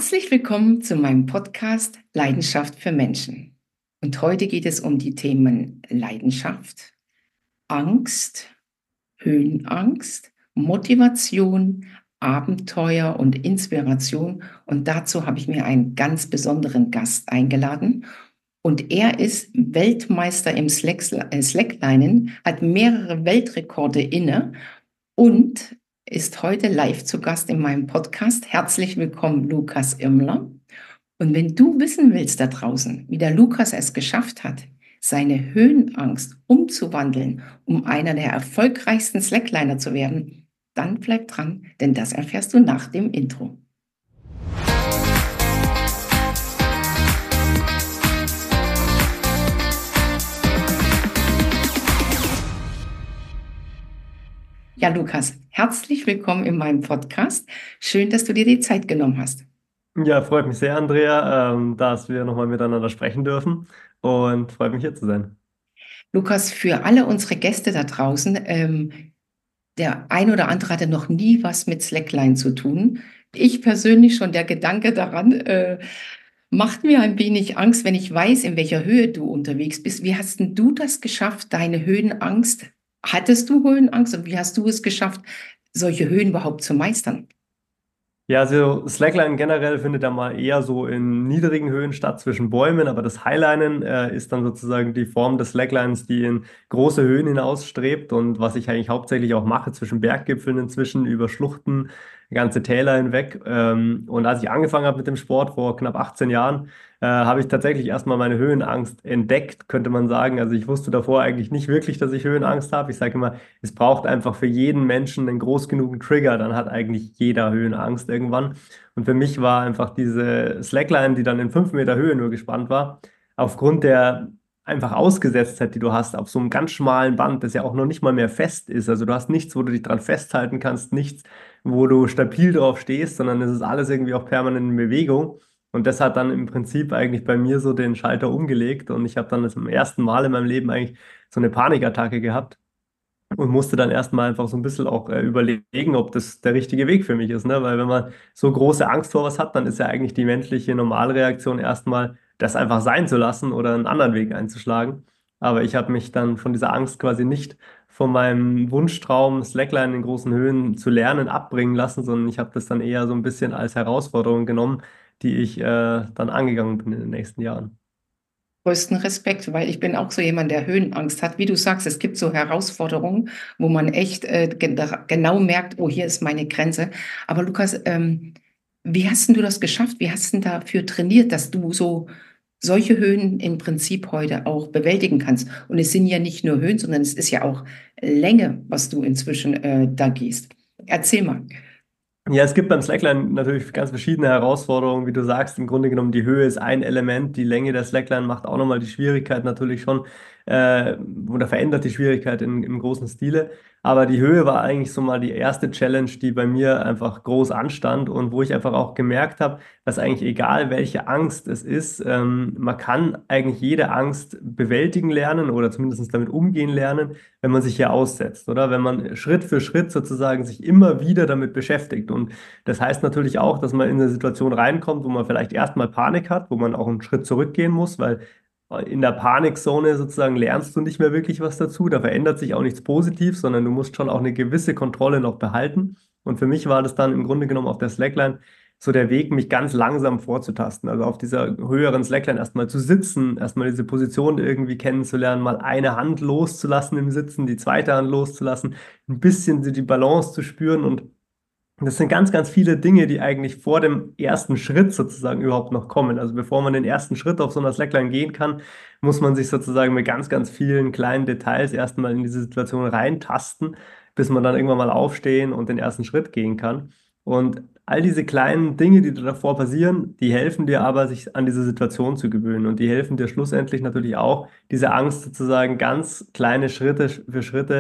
Herzlich willkommen zu meinem Podcast Leidenschaft für Menschen. Und heute geht es um die Themen Leidenschaft, Angst, Höhenangst, Motivation, Abenteuer und Inspiration. Und dazu habe ich mir einen ganz besonderen Gast eingeladen. Und er ist Weltmeister im Slacklinen, hat mehrere Weltrekorde inne und ist heute live zu Gast in meinem Podcast. Herzlich willkommen, Lukas Irmler. Und wenn du wissen willst da draußen, wie der Lukas es geschafft hat, seine Höhenangst umzuwandeln, um einer der erfolgreichsten Slackliner zu werden, dann bleib dran, denn das erfährst du nach dem Intro. Ja, Lukas, herzlich willkommen in meinem Podcast. Schön, dass du dir die Zeit genommen hast. Ja, freut mich sehr, Andrea, dass wir nochmal miteinander sprechen dürfen und freut mich hier zu sein. Lukas, für alle unsere Gäste da draußen, der ein oder andere hatte noch nie was mit Slackline zu tun. Ich persönlich schon, der Gedanke daran, macht mir ein wenig Angst, wenn ich weiß, in welcher Höhe du unterwegs bist. Wie hast denn du das geschafft, deine Höhenangst? Hattest du Höhenangst und wie hast du es geschafft, solche Höhen überhaupt zu meistern? Ja, also Slackline generell findet ja mal eher so in niedrigen Höhen statt zwischen Bäumen, aber das Highlinen ist dann sozusagen die Form des Slacklines, die in große Höhen hinausstrebt und was ich eigentlich hauptsächlich auch mache zwischen Berggipfeln inzwischen, über Schluchten, ganze Täler hinweg. Und als ich angefangen habe mit dem Sport vor knapp 18 Jahren, habe ich tatsächlich erstmal meine Höhenangst entdeckt, könnte man sagen. Also ich wusste davor eigentlich nicht wirklich, dass ich Höhenangst habe. Ich sage immer, es braucht einfach für jeden Menschen einen groß genugen Trigger, dann hat eigentlich jeder Höhenangst irgendwann. Und für mich war einfach diese Slackline, die dann in 5 Meter Höhe nur gespannt war, aufgrund der einfach Ausgesetztheit, die du hast, auf so einem ganz schmalen Band, das ja auch noch nicht mal mehr fest ist. Also du hast nichts, wo du dich dran festhalten kannst, nichts, wo du stabil drauf stehst, sondern es ist alles irgendwie auch permanent in Bewegung. Und das hat dann im Prinzip eigentlich bei mir so den Schalter umgelegt und ich habe dann zum ersten Mal in meinem Leben eigentlich so eine Panikattacke gehabt und musste dann erstmal einfach so ein bisschen auch überlegen, ob das der richtige Weg für mich ist, ne? Weil wenn man so große Angst vor was hat, dann ist ja eigentlich die menschliche Normalreaktion erstmal, das einfach sein zu lassen oder einen anderen Weg einzuschlagen. Aber ich habe mich dann von dieser Angst quasi nicht von meinem Wunschtraum, Slackline in großen Höhen zu lernen, abbringen lassen, sondern ich habe das dann eher so ein bisschen als Herausforderung genommen, die ich dann angegangen bin in den nächsten Jahren. Größten Respekt, weil ich bin auch so jemand, der Höhenangst hat. Wie du sagst, es gibt so Herausforderungen, wo man echt genau merkt, oh, hier ist meine Grenze. Aber Lukas, wie hast denn du das geschafft? Wie hast denn dafür trainiert, dass du solche Höhen im Prinzip heute auch bewältigen kannst? Und es sind ja nicht nur Höhen, sondern es ist ja auch Länge, was du inzwischen da gehst. Erzähl mal. Ja, es gibt beim Slackline natürlich ganz verschiedene Herausforderungen. Wie du sagst, im Grunde genommen, die Höhe ist ein Element. Die Länge der Slackline macht auch nochmal die Schwierigkeit natürlich schon oder verändert die Schwierigkeit im großen Stile. Aber die Höhe war eigentlich so mal die erste Challenge, die bei mir einfach groß anstand und wo ich einfach auch gemerkt habe, dass eigentlich egal welche Angst es ist, man kann eigentlich jede Angst bewältigen lernen oder zumindest damit umgehen lernen, wenn man sich hier aussetzt, oder? Wenn man Schritt für Schritt sozusagen sich immer wieder damit beschäftigt. Und das heißt natürlich auch, dass man in eine Situation reinkommt, wo man vielleicht erstmal Panik hat, wo man auch einen Schritt zurückgehen muss, weil in der Panikzone sozusagen lernst du nicht mehr wirklich was dazu. Da verändert sich auch nichts positiv, sondern du musst schon auch eine gewisse Kontrolle noch behalten. Und für mich war das dann im Grunde genommen auf der Slackline so der Weg, mich ganz langsam vorzutasten. Also auf dieser höheren Slackline erstmal zu sitzen, erstmal diese Position irgendwie kennenzulernen, mal eine Hand loszulassen im Sitzen, die zweite Hand loszulassen, ein bisschen die Balance zu spüren. Und das sind ganz, ganz viele Dinge, die eigentlich vor dem ersten Schritt sozusagen überhaupt noch kommen. Also bevor man den ersten Schritt auf so einer Slackline gehen kann, muss man sich sozusagen mit ganz, ganz vielen kleinen Details erstmal in diese Situation reintasten, bis man dann irgendwann mal aufstehen und den ersten Schritt gehen kann. Und all diese kleinen Dinge, die davor passieren, die helfen dir aber, sich an diese Situation zu gewöhnen. Und die helfen dir schlussendlich natürlich auch, diese Angst sozusagen ganz kleine Schritte für Schritte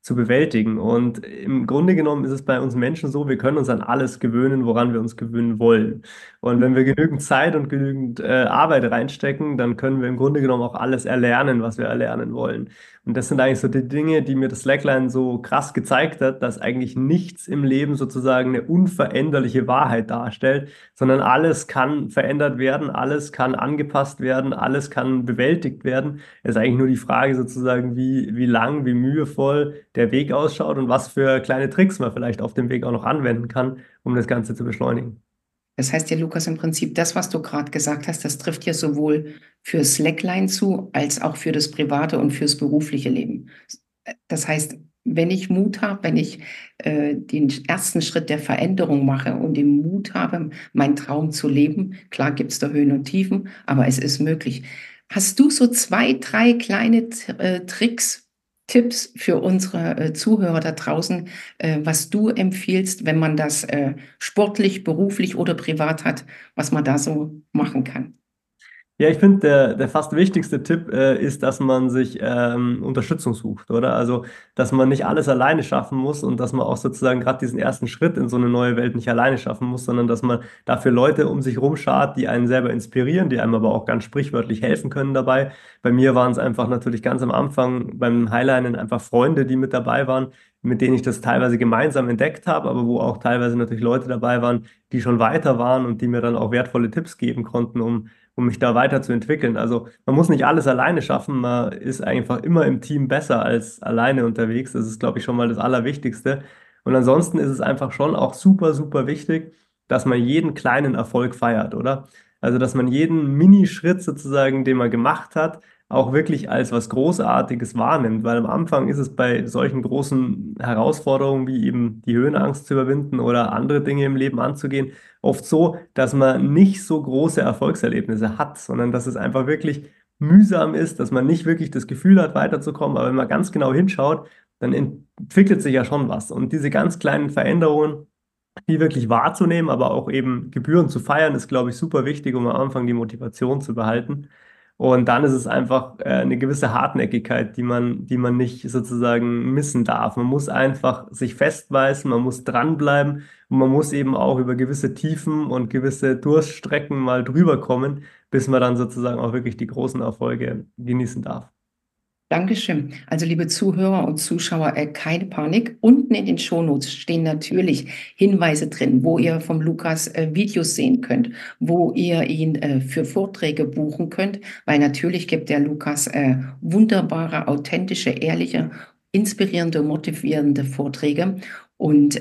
zu bewältigen. Und im Grunde genommen ist es bei uns Menschen so, wir können uns an alles gewöhnen, woran wir uns gewöhnen wollen. Und wenn wir genügend Zeit und genügend Arbeit reinstecken, dann können wir im Grunde genommen auch alles erlernen, was wir erlernen wollen. Und das sind eigentlich so die Dinge, die mir das Slackline so krass gezeigt hat, dass eigentlich nichts im Leben sozusagen eine unveränderliche Wahrheit darstellt, sondern alles kann verändert werden, alles kann angepasst werden, alles kann bewältigt werden. Es ist eigentlich nur die Frage sozusagen, wie lang, wie mühevoll der Weg ausschaut und was für kleine Tricks man vielleicht auf dem Weg auch noch anwenden kann, um das Ganze zu beschleunigen. Das heißt ja, Lukas, im Prinzip das, was du gerade gesagt hast, das trifft ja sowohl für Slackline zu, als auch für das private und fürs berufliche Leben. Das heißt, wenn ich Mut habe, wenn ich den ersten Schritt der Veränderung mache und den Mut habe, meinen Traum zu leben, klar gibt es da Höhen und Tiefen, aber es ist möglich. Hast du so 2, 3 kleine Tricks, Tipps für unsere Zuhörer da draußen, was du empfiehlst, wenn man das sportlich, beruflich oder privat hat, was man da so machen kann? Ja, ich finde, der fast wichtigste Tipp ist, dass man sich Unterstützung sucht, oder? Also, dass man nicht alles alleine schaffen muss und dass man auch sozusagen gerade diesen ersten Schritt in so eine neue Welt nicht alleine schaffen muss, sondern dass man dafür Leute um sich rum schart, die einen selber inspirieren, die einem aber auch ganz sprichwörtlich helfen können dabei. Bei mir waren es einfach natürlich ganz am Anfang beim Highlinen einfach Freunde, die mit dabei waren, mit denen ich das teilweise gemeinsam entdeckt habe, aber wo auch teilweise natürlich Leute dabei waren, die schon weiter waren und die mir dann auch wertvolle Tipps geben konnten, um mich da weiterzuentwickeln. Also man muss nicht alles alleine schaffen, man ist einfach immer im Team besser als alleine unterwegs. Das ist, glaube ich, schon mal das Allerwichtigste. Und ansonsten ist es einfach schon auch super, super wichtig, dass man jeden kleinen Erfolg feiert, oder? Also dass man jeden Minischritt sozusagen, den man gemacht hat, auch wirklich als was Großartiges wahrnimmt, weil am Anfang ist es bei solchen großen Herausforderungen wie eben die Höhenangst zu überwinden oder andere Dinge im Leben anzugehen, oft so, dass man nicht so große Erfolgserlebnisse hat, sondern dass es einfach wirklich mühsam ist, dass man nicht wirklich das Gefühl hat, weiterzukommen. Aber wenn man ganz genau hinschaut, dann entwickelt sich ja schon was. Und diese ganz kleinen Veränderungen, die wirklich wahrzunehmen, aber auch eben gebührend zu feiern, ist, glaube ich, super wichtig, um am Anfang die Motivation zu behalten. Und dann ist es einfach eine gewisse Hartnäckigkeit, die man nicht sozusagen missen darf. Man muss einfach sich festbeißen, man muss dranbleiben und man muss eben auch über gewisse Tiefen und gewisse Durststrecken mal drüber kommen, bis man dann sozusagen auch wirklich die großen Erfolge genießen darf. Dankeschön. Also liebe Zuhörer und Zuschauer, keine Panik. Unten in den Shownotes stehen natürlich Hinweise drin, wo ihr vom Lukas Videos sehen könnt, wo ihr ihn für Vorträge buchen könnt, weil natürlich gibt der Lukas wunderbare, authentische, ehrliche, inspirierende, motivierende Vorträge. Und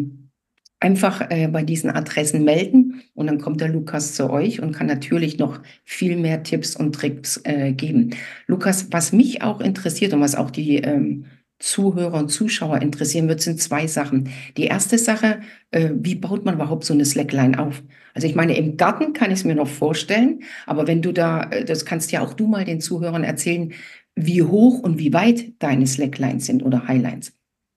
einfach bei diesen Adressen melden und dann kommt der Lukas zu euch und kann natürlich noch viel mehr Tipps und Tricks geben. Lukas, was mich auch interessiert und was auch die Zuhörer und Zuschauer interessieren wird, sind 2 Sachen. Die erste Sache, wie baut man überhaupt so eine Slackline auf? Also ich meine, im Garten kann ich es mir noch vorstellen, aber wenn du da, das kannst ja auch du mal den Zuhörern erzählen, wie hoch und wie weit deine Slacklines sind oder Highlines.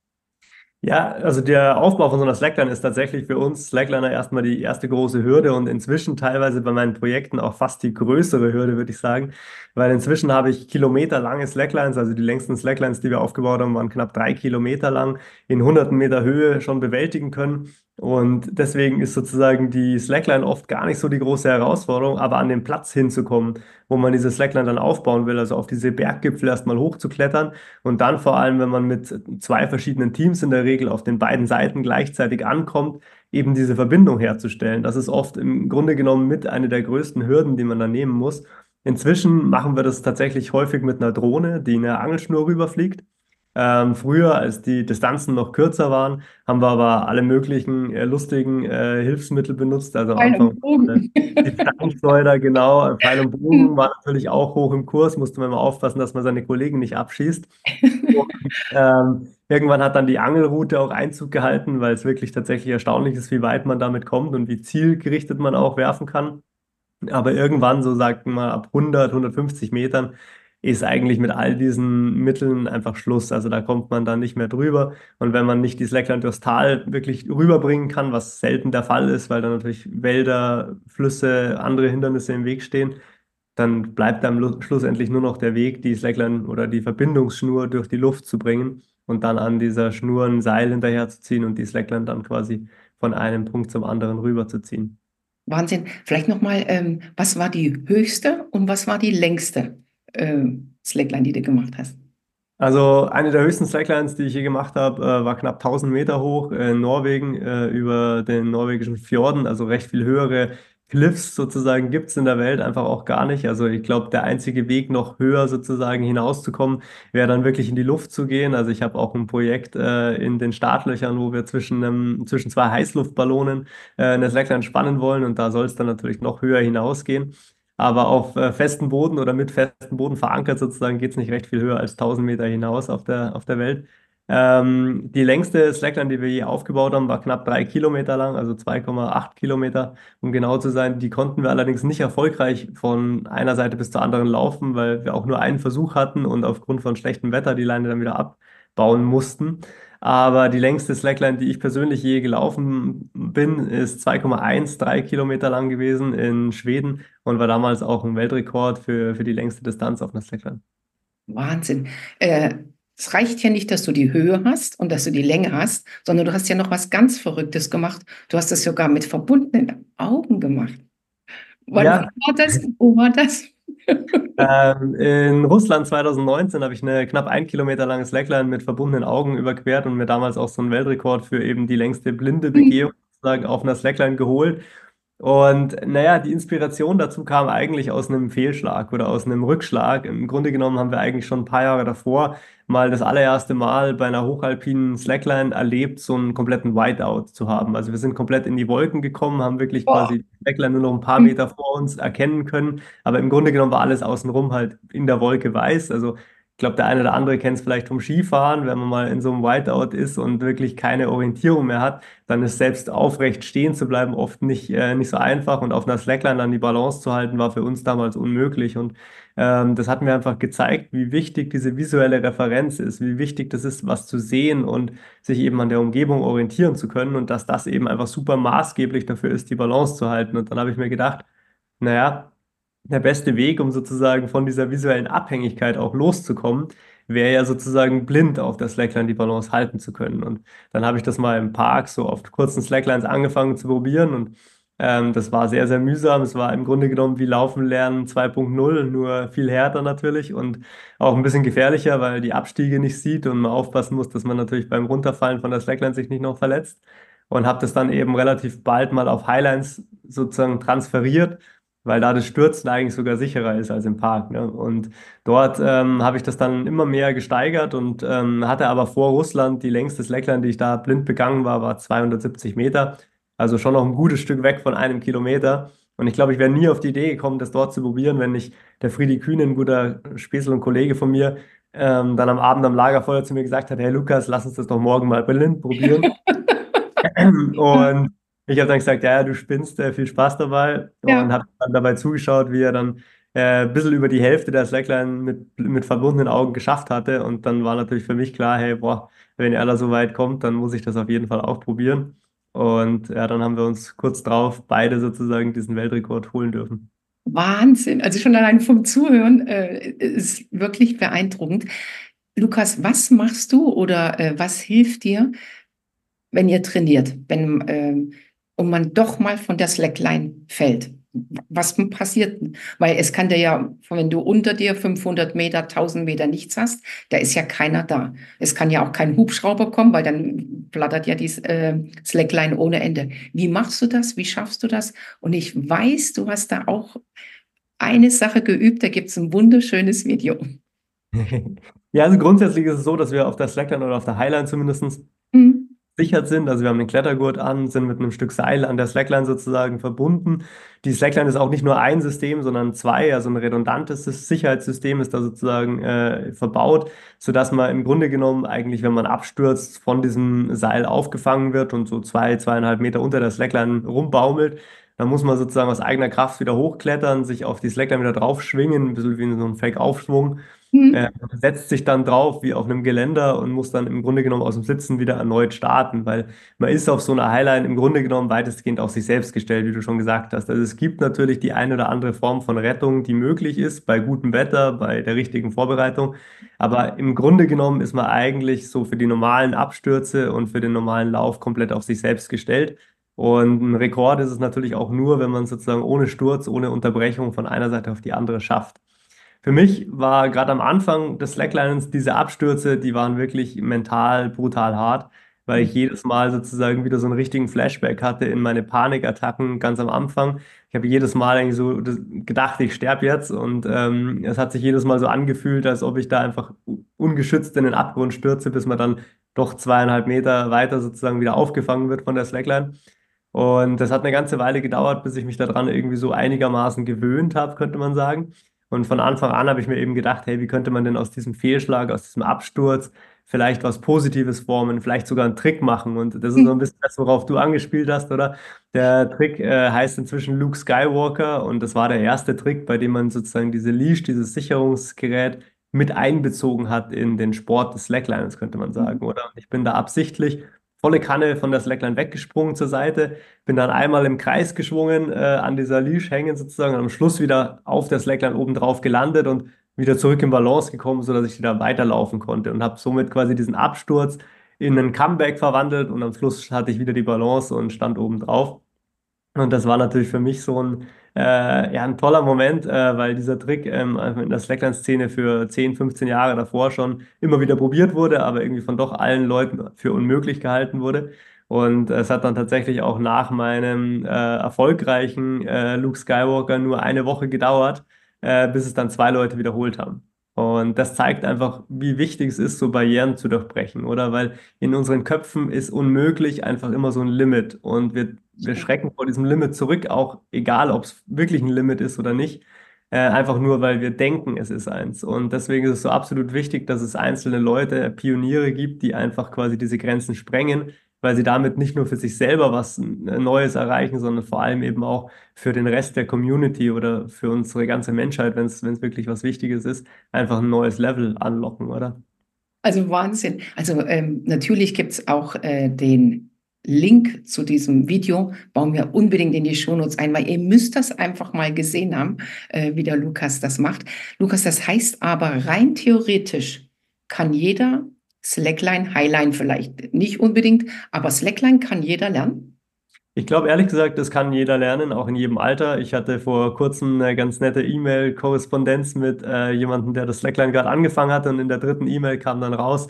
Ja, also der Aufbau von so einer Slackline ist tatsächlich für uns Slackliner erstmal die erste große Hürde und inzwischen teilweise bei meinen Projekten auch fast die größere Hürde, würde ich sagen, weil inzwischen habe ich kilometerlange Slacklines, also die längsten Slacklines, die wir aufgebaut haben, waren knapp 3 Kilometer lang, in hunderten Meter Höhe schon bewältigen können. Und deswegen ist sozusagen die Slackline oft gar nicht so die große Herausforderung, aber an den Platz hinzukommen, wo man diese Slackline dann aufbauen will, also auf diese Berggipfel erstmal hochzuklettern und dann vor allem, wenn man mit 2 verschiedenen Teams in der Regel auf den beiden Seiten gleichzeitig ankommt, eben diese Verbindung herzustellen. Das ist oft im Grunde genommen mit eine der größten Hürden, die man da nehmen muss. Inzwischen machen wir das tatsächlich häufig mit einer Drohne, die eine Angelschnur rüberfliegt. Früher, als die Distanzen noch kürzer waren, haben wir aber alle möglichen lustigen Hilfsmittel benutzt. Also am Pfeil Anfang und äh, Bogen. die Steinschleuder, genau. Pfeil und Bogen war natürlich auch hoch im Kurs, musste man immer aufpassen, dass man seine Kollegen nicht abschießt. Und, irgendwann hat dann die Angelroute auch Einzug gehalten, weil es wirklich tatsächlich erstaunlich ist, wie weit man damit kommt und wie zielgerichtet man auch werfen kann. Aber irgendwann, so sagt man, ab 100, 150 Metern ist eigentlich mit all diesen Mitteln einfach Schluss. Also da kommt man dann nicht mehr drüber. Und wenn man nicht die Slackline durchs Tal wirklich rüberbringen kann, was selten der Fall ist, weil da natürlich Wälder, Flüsse, andere Hindernisse im Weg stehen, dann bleibt dann schlussendlich nur noch der Weg, die Slackline oder die Verbindungsschnur durch die Luft zu bringen. und dann an dieser Schnur ein Seil hinterher zu ziehen und die Slackline dann quasi von einem Punkt zum anderen rüber zu ziehen. Wahnsinn. Vielleicht nochmal, was war die höchste und was war die längste Slackline, die du gemacht hast? Also eine der höchsten Slacklines, die ich je gemacht habe, war knapp 1000 Meter hoch in Norwegen über den norwegischen Fjorden. Also recht viel höhere Cliffs sozusagen gibt es in der Welt einfach auch gar nicht. Also ich glaube, der einzige Weg noch höher sozusagen hinauszukommen, wäre dann wirklich in die Luft zu gehen. Also ich habe auch ein Projekt in den Startlöchern, wo wir zwischen zwei Heißluftballonen eine Slackline spannen wollen und da soll es dann natürlich noch höher hinausgehen. Aber auf festem Boden oder mit festem Boden verankert sozusagen geht es nicht recht viel höher als 1000 Meter hinaus auf der Welt. Die längste Slackline, die wir je aufgebaut haben, war knapp 3 Kilometer lang, also 2,8 Kilometer, um genau zu sein. Die konnten wir allerdings nicht erfolgreich von einer Seite bis zur anderen laufen, weil wir auch nur einen Versuch hatten und aufgrund von schlechtem Wetter die Leine dann wieder abbauen mussten. Aber die längste Slackline, die ich persönlich je gelaufen bin, ist 2,13 Kilometer lang gewesen in Schweden und war damals auch ein Weltrekord für die längste Distanz auf einer Slackline. Wahnsinn. Äh, Es reicht ja nicht, dass du die Höhe hast und dass du die Länge hast, sondern du hast ja noch was ganz Verrücktes gemacht. Du hast das sogar mit verbundenen Augen gemacht. Wann Ja, war das? Wo war das? in Russland 2019 habe ich eine knapp 1 Kilometer lange Slackline mit verbundenen Augen überquert und mir damals auch so einen Weltrekord für eben die längste blinde Begehung sozusagen auf einer Slackline geholt. Und naja, die Inspiration dazu kam eigentlich aus einem Fehlschlag oder aus einem Rückschlag. Im Grunde genommen haben wir eigentlich schon ein paar Jahre davor mal das allererste Mal bei einer hochalpinen Slackline erlebt, so einen kompletten Whiteout zu haben. Also wir sind komplett in die Wolken gekommen, haben wirklich Boah. quasi die Slackline nur noch ein paar Meter vor uns erkennen können. Aber im Grunde genommen war alles außenrum halt in der Wolke weiß. Also ich glaube, der eine oder andere kennt es vielleicht vom Skifahren, wenn man mal in so einem Whiteout ist und wirklich keine Orientierung mehr hat, dann ist selbst aufrecht stehen zu bleiben oft nicht so einfach und auf einer Slackline dann die Balance zu halten, war für uns damals unmöglich. Und das hat mir einfach gezeigt, wie wichtig diese visuelle Referenz ist, wie wichtig das ist, was zu sehen und sich eben an der Umgebung orientieren zu können und dass das eben einfach super maßgeblich dafür ist, die Balance zu halten. Und dann habe ich mir gedacht, naja, der beste Weg, um sozusagen von dieser visuellen Abhängigkeit auch loszukommen, wäre ja sozusagen blind auf der Slackline die Balance halten zu können. Und dann habe ich das mal im Park so auf kurzen Slacklines angefangen zu probieren und das war sehr, sehr mühsam. Es war im Grunde genommen wie Laufen lernen 2.0, nur viel härter natürlich und auch ein bisschen gefährlicher, weil die Abstiege nicht sieht und man aufpassen muss, dass man natürlich beim Runterfallen von der Slackline sich nicht noch verletzt. Und habe das dann eben relativ bald mal auf Highlines sozusagen transferiert, weil da das Stürzen eigentlich sogar sicherer ist als im Park. Ne? Und dort habe ich das dann immer mehr gesteigert und hatte aber vor Russland die längste Slackline, die ich da blind begangen war 270 Meter. Also schon noch ein gutes Stück weg von 1 Kilometer. Und ich glaube, ich wäre nie auf die Idee gekommen, das dort zu probieren, wenn nicht der Friedi Kühne, ein guter Späßl und Kollege von mir, dann am Abend am Lagerfeuer zu mir gesagt hat, hey Lukas, lass uns das doch morgen mal blind probieren. Und ich habe dann gesagt, ja, ja, du spinnst, viel Spaß dabei und Ja, habe dann dabei zugeschaut, wie er dann ein bisschen über die Hälfte der Slackline mit verbundenen Augen geschafft hatte. Und dann war natürlich für mich klar, hey, boah, wenn er da so weit kommt, dann muss ich das auf jeden Fall auch probieren. Und ja, dann haben wir uns kurz drauf beide sozusagen diesen Weltrekord holen dürfen. Wahnsinn. Also schon allein vom Zuhören ist wirklich beeindruckend. Lukas, was machst du oder was hilft dir, wenn ihr trainiert, wenn und man doch mal von der Slackline fällt? Was passiert? Weil es kann dir ja, wenn du unter dir 500 Meter, 1000 Meter nichts hast, da ist ja keiner da. Es kann ja auch kein Hubschrauber kommen, weil dann flattert ja die Slackline ohne Ende. Wie machst du das? Wie schaffst du das? Und ich weiß, du hast da auch eine Sache geübt, da gibt es ein wunderschönes Video. Ja, also grundsätzlich ist es so, dass wir auf der Slackline oder auf der Highline zumindest Hm. sichert sind. Also wir haben den Klettergurt an, sind mit einem Stück Seil an der Slackline sozusagen verbunden. Die Slackline ist auch nicht nur ein System, sondern zwei, also ein redundantes Sicherheitssystem ist da sozusagen verbaut, sodass man im Grunde genommen eigentlich, wenn man abstürzt, von diesem Seil aufgefangen wird und so 2, 2,5 Meter unter der Slackline rumbaumelt. Dann muss man sozusagen aus eigener Kraft wieder hochklettern, sich auf die Slackline wieder drauf schwingen, ein bisschen wie in so ein Fake-Aufschwung. Mhm. Setzt sich dann drauf wie auf einem Geländer und muss dann im Grunde genommen aus dem Sitzen wieder erneut starten, weil man ist auf so einer Highline im Grunde genommen weitestgehend auf sich selbst gestellt, wie du schon gesagt hast. Also es gibt natürlich die eine oder andere Form von Rettung, die möglich ist bei gutem Wetter, bei der richtigen Vorbereitung. Aber im Grunde genommen ist man eigentlich so für die normalen Abstürze und für den normalen Lauf komplett auf sich selbst gestellt. Und ein Rekord ist es natürlich auch nur, wenn man es sozusagen ohne Sturz, ohne Unterbrechung von einer Seite auf die andere schafft. Für mich war gerade am Anfang des Slacklinens diese Abstürze, die waren wirklich mental brutal hart, weil ich jedes Mal sozusagen wieder so einen richtigen Flashback hatte in meine Panikattacken ganz am Anfang. Ich habe jedes Mal eigentlich so gedacht, ich sterbe jetzt und es hat sich jedes Mal so angefühlt, als ob ich da einfach ungeschützt in den Abgrund stürze, bis man dann doch 2,5 Meter weiter sozusagen wieder aufgefangen wird von der Slackline. Und das hat eine ganze Weile gedauert, bis ich mich daran irgendwie so einigermaßen gewöhnt habe, könnte man sagen. Und von Anfang an habe ich mir eben gedacht, hey, wie könnte man denn aus diesem Fehlschlag, aus diesem Absturz vielleicht was Positives formen, vielleicht sogar einen Trick machen. Und das ist so ein bisschen das, worauf du angespielt hast, oder? Der Trick heißt inzwischen Luke Skywalker und das war der erste Trick, bei dem man sozusagen diese Leash, dieses Sicherungsgerät mit einbezogen hat in den Sport des Slacklines, könnte man sagen, oder? Und ich bin da absichtlich volle Kanne von der Slackline weggesprungen zur Seite, bin dann einmal im Kreis geschwungen, an dieser Leash hängen sozusagen und am Schluss wieder auf der Slackline oben drauf gelandet und wieder zurück in Balance gekommen, sodass ich wieder weiterlaufen konnte und habe somit quasi diesen Absturz in einen Comeback verwandelt und am Schluss hatte ich wieder die Balance und stand oben drauf. Und das war natürlich für mich so ja, ein toller Moment, weil dieser Trick einfach in der Slackline-Szene für 10, 15 Jahre davor schon immer wieder probiert wurde, aber irgendwie von doch allen Leuten für unmöglich gehalten wurde. Und es hat dann tatsächlich auch nach meinem erfolgreichen Luke Skywalker nur eine Woche gedauert, bis es dann zwei Leute wiederholt haben. Und das zeigt einfach, wie wichtig es ist, so Barrieren zu durchbrechen, oder? Weil in unseren Köpfen ist unmöglich einfach immer so ein Limit. Und wir schrecken vor diesem Limit zurück, auch egal, ob es wirklich ein Limit ist oder nicht. Einfach nur, weil wir denken, es ist eins. Und deswegen ist es so absolut wichtig, dass es einzelne Leute, Pioniere gibt, die einfach quasi diese Grenzen sprengen, weil sie damit nicht nur für sich selber was Neues erreichen, sondern vor allem eben auch für den Rest der Community oder für unsere ganze Menschheit, wenn es wirklich was Wichtiges ist, einfach ein neues Level anlocken, oder? Also Wahnsinn. Also natürlich gibt es auch den Link zu diesem Video, bauen wir unbedingt in die Shownotes ein, weil ihr müsst das einfach mal gesehen haben, wie der Lukas das macht. Lukas, das heißt aber rein theoretisch kann jeder Slackline, Highline vielleicht nicht unbedingt, aber Slackline kann jeder lernen. Ich glaube ehrlich gesagt, das kann jeder lernen, auch in jedem Alter. Ich hatte vor kurzem eine ganz nette E-Mail-Korrespondenz mit jemandem, der das Slackline gerade angefangen hatte und in der dritten E-Mail kam dann raus,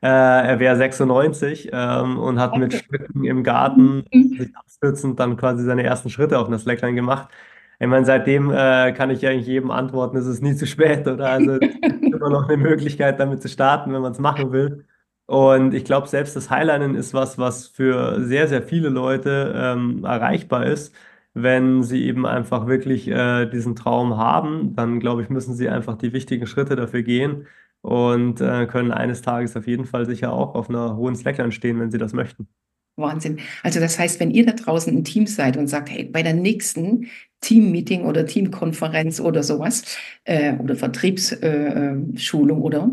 er wäre 96 und hat mit Schritten im Garten sich abstützend dann quasi seine ersten Schritte auf einer Slackline gemacht. Ich meine, seitdem kann ich eigentlich jedem antworten, es ist nie zu spät, oder? Also es gibt immer noch eine Möglichkeit, damit zu starten, wenn man es machen will. Und ich glaube, selbst das Highlinen ist was, was für sehr, sehr viele Leute erreichbar ist. Wenn sie eben einfach wirklich diesen Traum haben, dann glaube ich, müssen sie einfach die wichtigen Schritte dafür gehen und können eines Tages auf jeden Fall sicher auch auf einer hohen Slackline stehen, wenn sie das möchten. Wahnsinn. Also das heißt, wenn ihr da draußen ein Team seid und sagt, hey, bei der nächsten Team-Meeting oder Teamkonferenz oder sowas oder Vertriebsschulung oder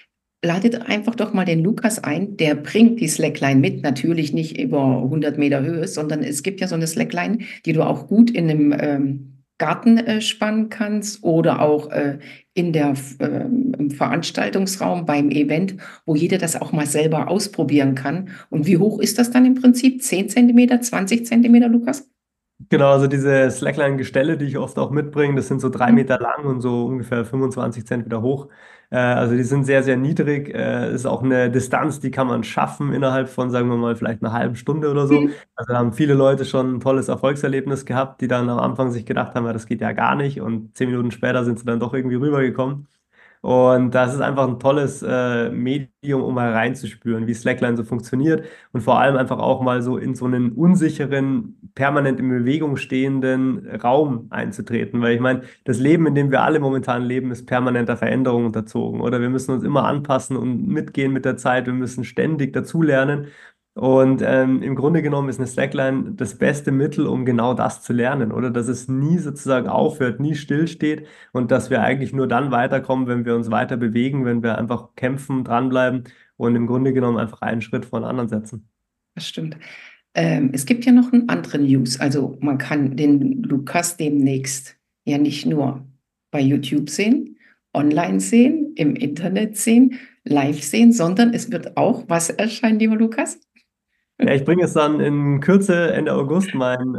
ladet einfach doch mal den Lukas ein, der bringt die Slackline mit, natürlich nicht über 100 Meter Höhe, sondern es gibt ja so eine Slackline, die du auch gut in einem Garten spannen kannst oder auch im Veranstaltungsraum beim Event, wo jeder das auch mal selber ausprobieren kann. Und wie hoch ist das dann im Prinzip? 10 Zentimeter, 20 Zentimeter, Lukas? Genau, also diese Slackline-Gestelle, die ich oft auch mitbringe, das sind so 3 Meter lang und so ungefähr 25 Zentimeter hoch. Also die sind sehr, sehr niedrig. Ist auch eine Distanz, die kann man schaffen innerhalb von, sagen wir mal, vielleicht einer halben Stunde oder so. Also da haben viele Leute schon ein tolles Erfolgserlebnis gehabt, die dann am Anfang sich gedacht haben, ja, das geht ja gar nicht. Und 10 Minuten später sind sie dann doch irgendwie rübergekommen. Und das ist einfach ein tolles Medium, um mal reinzuspüren, wie Slackline so funktioniert und vor allem einfach auch mal so in so einen unsicheren, permanent in Bewegung stehenden Raum einzutreten. Weil ich meine, das Leben, in dem wir alle momentan leben, ist permanenter Veränderung unterzogen, oder? Wir müssen uns immer anpassen und mitgehen mit der Zeit, wir müssen ständig dazulernen. Und im Grunde genommen ist eine Slackline das beste Mittel, um genau das zu lernen, oder? Dass es nie sozusagen aufhört, nie stillsteht und dass wir eigentlich nur dann weiterkommen, wenn wir uns weiter bewegen, wenn wir einfach kämpfen, dranbleiben und im Grunde genommen einfach einen Schritt vor den anderen setzen. Das stimmt. Es gibt ja noch einen anderen News. Also man kann den Lukas demnächst ja nicht nur bei YouTube sehen, online sehen, im Internet sehen, live sehen, sondern es wird auch was erscheinen, lieber Lukas? Ja, ich bringe jetzt dann in Kürze, Ende August,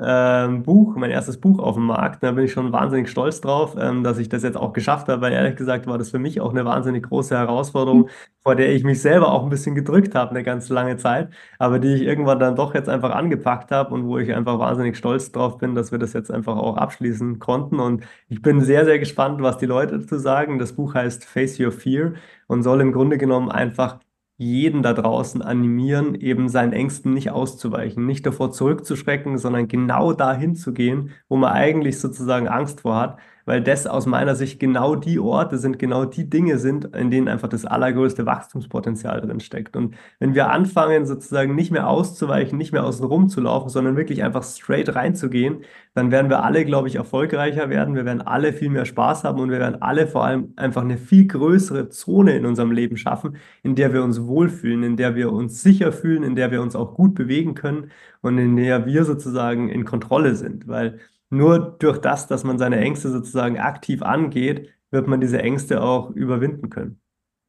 mein erstes Buch auf den Markt. Da bin ich schon wahnsinnig stolz drauf, dass ich das jetzt auch geschafft habe, weil ehrlich gesagt war das für mich auch eine wahnsinnig große Herausforderung, vor der ich mich selber auch ein bisschen gedrückt habe, eine ganz lange Zeit, aber die ich irgendwann dann doch jetzt einfach angepackt habe und wo ich einfach wahnsinnig stolz drauf bin, dass wir das jetzt einfach auch abschließen konnten. Und ich bin sehr, sehr gespannt, was die Leute dazu sagen. Das Buch heißt Face Your Fear und soll im Grunde genommen einfach jeden da draußen animieren, eben seinen Ängsten nicht auszuweichen, nicht davor zurückzuschrecken, sondern genau dahin zu gehen, wo man eigentlich sozusagen Angst vor hat, weil das aus meiner Sicht genau die Orte sind, genau die Dinge sind, in denen einfach das allergrößte Wachstumspotenzial drin steckt. Und wenn wir anfangen, sozusagen nicht mehr auszuweichen, nicht mehr außen rum zu laufen, sondern wirklich einfach straight reinzugehen, dann werden wir alle, glaube ich, erfolgreicher werden. Wir werden alle viel mehr Spaß haben und wir werden alle vor allem einfach eine viel größere Zone in unserem Leben schaffen, in der wir uns wohlfühlen, in der wir uns sicher fühlen, in der wir uns auch gut bewegen können und in der wir sozusagen in Kontrolle sind. Weil nur durch das, dass man seine Ängste sozusagen aktiv angeht, wird man diese Ängste auch überwinden können.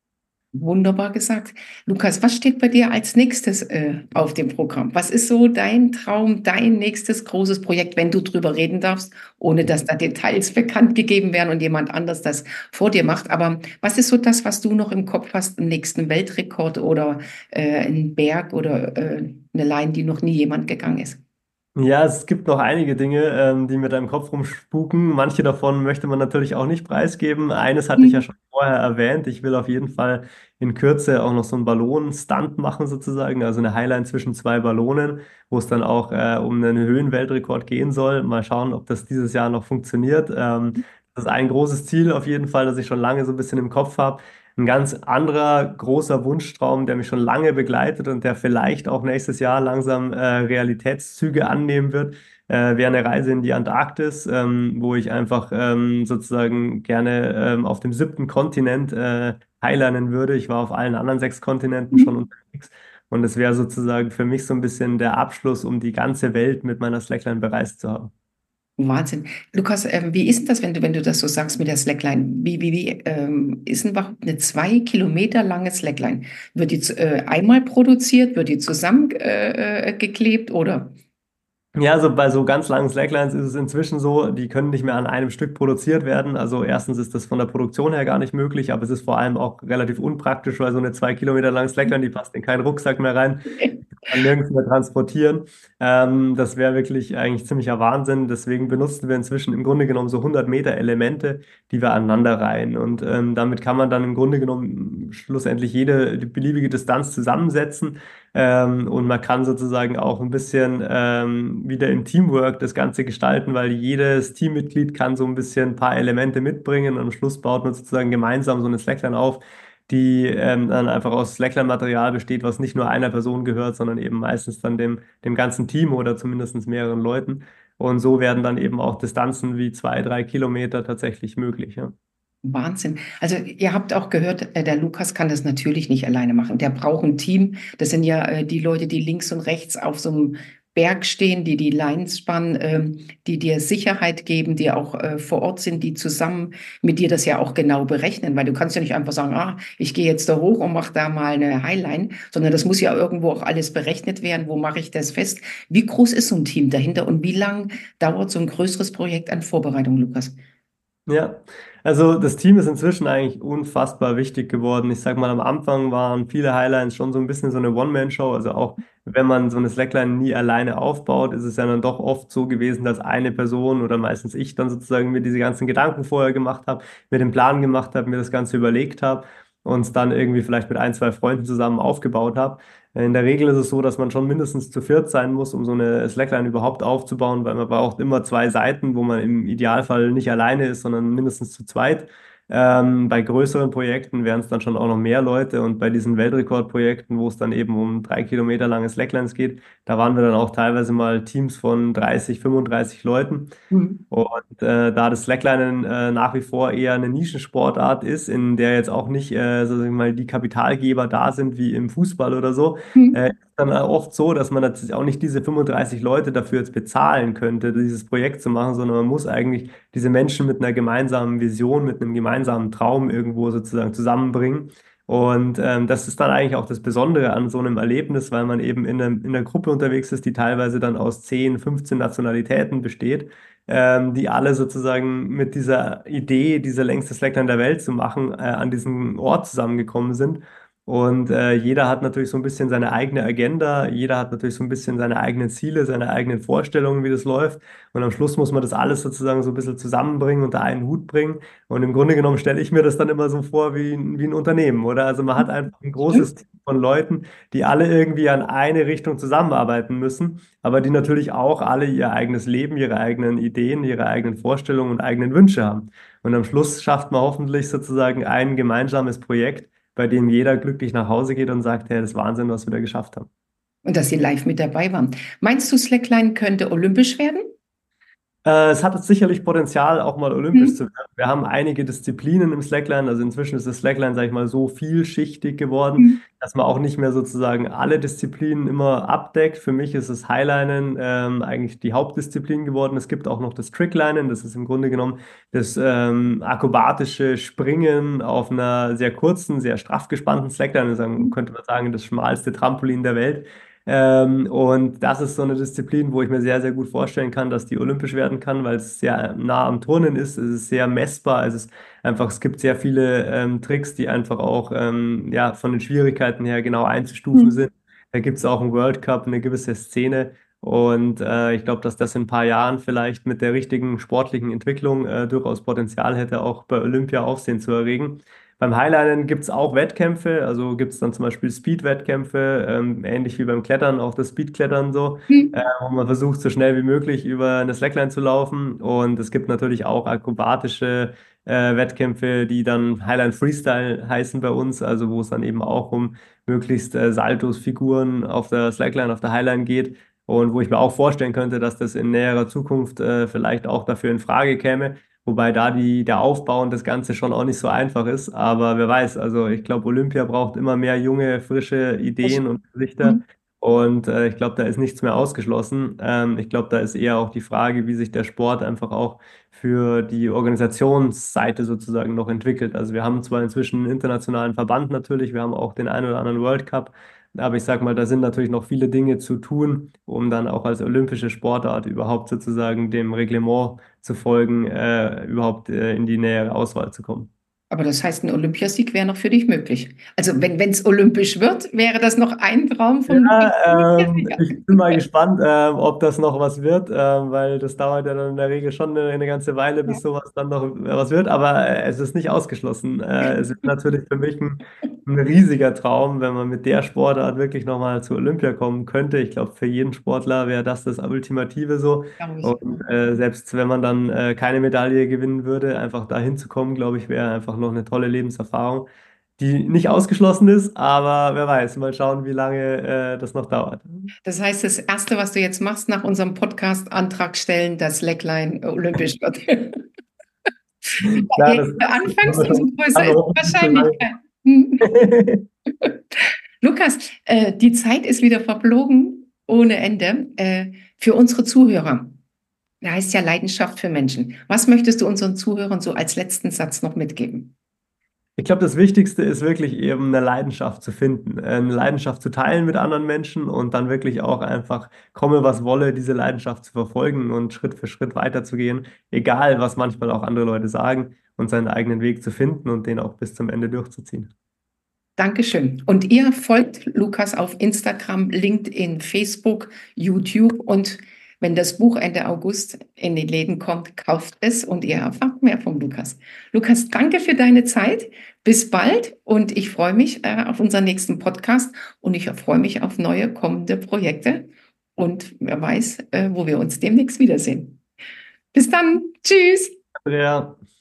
Wunderbar gesagt. Lukas, was steht bei dir als nächstes auf dem Programm? Was ist so dein Traum, dein nächstes großes Projekt, wenn du drüber reden darfst, ohne dass da Details bekannt gegeben werden und jemand anders das vor dir macht? Aber was ist so das, was du noch im Kopf hast, einen nächsten Weltrekord oder einen Berg oder eine Line, die noch nie jemand gegangen ist? Ja, es gibt noch einige Dinge, die mit deinem Kopf rumspuken. Manche davon möchte man natürlich auch nicht preisgeben. Eines hatte ich ja Mhm. schon vorher erwähnt. Ich will auf jeden Fall in Kürze auch noch so einen Ballon-Stunt machen sozusagen, also eine Highline zwischen zwei Ballonen, wo es dann auch um einen Höhenweltrekord gehen soll. Mal schauen, ob das dieses Jahr noch funktioniert. Das ist ein großes Ziel auf jeden Fall, das ich schon lange so ein bisschen im Kopf habe. Ein ganz anderer großer Wunschtraum, der mich schon lange begleitet und der vielleicht auch nächstes Jahr langsam Realitätszüge annehmen wird, wäre eine Reise in die Antarktis, wo ich einfach sozusagen gerne auf dem siebten Kontinent highlinen würde. Ich war auf allen anderen sechs Kontinenten schon unterwegs und es wäre sozusagen für mich so ein bisschen der Abschluss, um die ganze Welt mit meiner Slackline bereist zu haben. Wahnsinn. Lukas, wie ist denn das, wenn du das so sagst mit der Slackline? Wie ist denn überhaupt eine 2 Kilometer lange Slackline? Wird die einmal produziert, wird die zusammengeklebt geklebt oder? Ja, also bei so ganz langen Slacklines ist es inzwischen so, die können nicht mehr an einem Stück produziert werden. Also erstens ist das von der Produktion her gar nicht möglich, aber es ist vor allem auch relativ unpraktisch, weil so eine 2 Kilometer lange Slackline, die passt in keinen Rucksack mehr rein, kann nirgends mehr transportieren. Das wäre wirklich eigentlich ziemlicher Wahnsinn. Deswegen benutzen wir inzwischen im Grunde genommen so 100 Meter Elemente, die wir aneinander reihen. Und damit kann man dann im Grunde genommen schlussendlich jede beliebige Distanz zusammensetzen. Und man kann sozusagen auch ein bisschen wieder im Teamwork das Ganze gestalten, weil jedes Teammitglied kann so ein bisschen ein paar Elemente mitbringen und am Schluss baut man sozusagen gemeinsam so eine Slackline auf, die dann einfach aus Slackline-Material besteht, was nicht nur einer Person gehört, sondern eben meistens dann dem ganzen Team oder zumindest mehreren Leuten. Und so werden dann eben auch Distanzen wie 2, 3 Kilometer tatsächlich möglich. Ja. Wahnsinn. Also ihr habt auch gehört, der Lukas kann das natürlich nicht alleine machen. Der braucht ein Team. Das sind ja die Leute, die links und rechts auf so einem Berg stehen, die die Lines spannen, die dir Sicherheit geben, die auch vor Ort sind, die zusammen mit dir das ja auch genau berechnen. Weil du kannst ja nicht einfach sagen, ah, ich gehe jetzt da hoch und mache da mal eine Highline, sondern das muss ja irgendwo auch alles berechnet werden. Wo mache ich das fest? Wie groß ist so ein Team dahinter und wie lang dauert so ein größeres Projekt an Vorbereitung, Lukas? Ja, also das Team ist inzwischen eigentlich unfassbar wichtig geworden. Ich sag mal, am Anfang waren viele Highlines schon so ein bisschen so eine One-Man-Show. Also auch wenn man so eine Slackline nie alleine aufbaut, ist es ja dann doch oft so gewesen, dass eine Person oder meistens ich dann sozusagen mir diese ganzen Gedanken vorher gemacht habe, mir den Plan gemacht habe, mir das Ganze überlegt habe und es dann irgendwie vielleicht mit ein, zwei Freunden zusammen aufgebaut habe. In der Regel ist es so, dass man schon mindestens zu viert sein muss, um so eine Slackline überhaupt aufzubauen, weil man braucht immer zwei Seiten, wo man im Idealfall nicht alleine ist, sondern mindestens zu zweit. Bei größeren Projekten wären es dann schon auch noch mehr Leute und bei diesen Weltrekordprojekten, wo es dann eben um 3 Kilometer lange Slacklines geht, da waren wir dann auch teilweise mal Teams von 30, 35 Leuten. Mhm. Und da das Slacklinen nach wie vor eher eine Nischensportart ist, in der jetzt auch nicht so sagen wir mal, die Kapitalgeber da sind wie im Fußball oder so, Mhm. ist dann oft so, dass man natürlich auch nicht diese 35 Leute dafür jetzt bezahlen könnte, dieses Projekt zu machen, sondern man muss eigentlich diese Menschen mit einer gemeinsamen Vision, mit einem gemeinsamen Traum irgendwo sozusagen zusammenbringen. Und das ist dann eigentlich auch das Besondere an so einem Erlebnis, weil man eben in einer Gruppe unterwegs ist, die teilweise dann aus 10, 15 Nationalitäten besteht, die alle sozusagen mit dieser Idee, diese längste Slackline der Welt zu machen, an diesen Ort zusammengekommen sind. Und jeder hat natürlich so ein bisschen seine eigene Agenda, jeder hat natürlich so ein bisschen seine eigenen Ziele, seine eigenen Vorstellungen, wie das läuft. Und am Schluss muss man das alles sozusagen so ein bisschen zusammenbringen, unter einen Hut bringen. Und im Grunde genommen stelle ich mir das dann immer so vor wie ein Unternehmen, oder? Also man hat einfach ein großes Team von Leuten, die alle irgendwie an eine Richtung zusammenarbeiten müssen, aber die natürlich auch alle ihr eigenes Leben, ihre eigenen Ideen, ihre eigenen Vorstellungen und eigenen Wünsche haben. Und am Schluss schafft man hoffentlich sozusagen ein gemeinsames Projekt, bei dem jeder glücklich nach Hause geht und sagt, hey, das ist Wahnsinn, was wir da geschafft haben. Und dass Sie live mit dabei waren. Meinst du, Slackline könnte olympisch werden? Es hat sicherlich Potenzial, auch mal olympisch zu Mhm. werden. Wir haben einige Disziplinen im Slackline, also inzwischen ist das Slackline, sage ich mal, so vielschichtig geworden, Mhm. dass man auch nicht mehr sozusagen alle Disziplinen immer abdeckt. Für mich ist das Highlinen eigentlich die Hauptdisziplin geworden. Es gibt auch noch das Tricklinen, das ist im Grunde genommen das akrobatische Springen auf einer sehr kurzen, sehr straff gespannten Slackline, könnte man sagen, das schmalste Trampolin der Welt. Und das ist so eine Disziplin, wo ich mir sehr, sehr gut vorstellen kann, dass die olympisch werden kann, weil es sehr nah am Turnen ist. Es ist sehr messbar. Es gibt sehr viele Tricks, die einfach auch ja, von den Schwierigkeiten her genau einzustufen Mhm. sind. Da gibt es auch im World Cup eine gewisse Szene. Und ich glaube, dass das in ein paar Jahren vielleicht mit der richtigen sportlichen Entwicklung durchaus Potenzial hätte, auch bei Olympia Aufsehen zu erregen. Beim Highlinen gibt es auch Wettkämpfe, also gibt es dann zum Beispiel Speed-Wettkämpfe, ähnlich wie beim Klettern, auch das Speed-Klettern so, Mhm. wo man versucht, so schnell wie möglich über eine Slackline zu laufen. Und es gibt natürlich auch akrobatische Wettkämpfe, die dann Highline Freestyle heißen bei uns, also wo es dann eben auch um möglichst Saltos, Figuren auf der Slackline, auf der Highline geht. Und wo ich mir auch vorstellen könnte, dass das in näherer Zukunft vielleicht auch dafür in Frage käme. Wobei da der Aufbau und das Ganze schon auch nicht so einfach ist. Aber wer weiß, also ich glaube, Olympia braucht immer mehr junge, frische Ideen und Gesichter. Mhm. Und ich glaube, da ist nichts mehr ausgeschlossen. Ich glaube, da ist eher auch die Frage, wie sich der Sport einfach auch für die Organisationsseite sozusagen noch entwickelt. Also wir haben zwar inzwischen einen internationalen Verband natürlich, wir haben auch den einen oder anderen World Cup, aber ich sage mal, da sind natürlich noch viele Dinge zu tun, um dann auch als olympische Sportart überhaupt sozusagen dem Reglement zu folgen, überhaupt in die nähere Auswahl zu kommen. Aber das heißt, ein Olympiasieg wäre noch für dich möglich. Also wenn es olympisch wird, wäre das noch ein Traum vom Olympiasieger. Ich bin mal gespannt, ob das noch was wird, weil das dauert ja dann in der Regel schon eine ganze Weile, Ja. bis sowas dann noch was wird, aber es ist nicht ausgeschlossen. Es ist natürlich für mich ein riesiger Traum, wenn man mit der Sportart wirklich nochmal zu Olympia kommen könnte. Ich glaube, für jeden Sportler wäre das Ultimative so. Glaube ich. Und selbst wenn man dann keine Medaille gewinnen würde, einfach dahin zu kommen, glaube ich, wäre einfach noch eine tolle Lebenserfahrung, die nicht ausgeschlossen ist, aber wer weiß, mal schauen, wie lange das noch dauert. Das heißt, das Erste, was du jetzt machst nach unserem Podcast, Antrag stellen, dass Slackline olympisch wird. Ja, Je das früher haben anfängst, wir umso schon größer lange ist die hoffentlich schon lange. Wahrscheinlichkeit. Hm. Lukas, die Zeit ist wieder verflogen ohne Ende. Für unsere Zuhörer, da heißt ja Leidenschaft für Menschen. Was möchtest du unseren Zuhörern so als letzten Satz noch mitgeben? Ich glaube, das Wichtigste ist wirklich eben eine Leidenschaft zu finden, eine Leidenschaft zu teilen mit anderen Menschen und dann wirklich auch einfach, komme was wolle, diese Leidenschaft zu verfolgen und Schritt für Schritt weiterzugehen, egal was manchmal auch andere Leute sagen und seinen eigenen Weg zu finden und den auch bis zum Ende durchzuziehen. Dankeschön. Und ihr folgt Lukas auf Instagram, LinkedIn, Facebook, YouTube und wenn das Buch Ende August in die Läden kommt, kauft es und ihr erfahrt mehr von Lukas. Lukas, danke für deine Zeit. Bis bald und ich freue mich auf unseren nächsten Podcast und ich freue mich auf neue kommende Projekte und wer weiß, wo wir uns demnächst wiedersehen. Bis dann. Tschüss. Ja.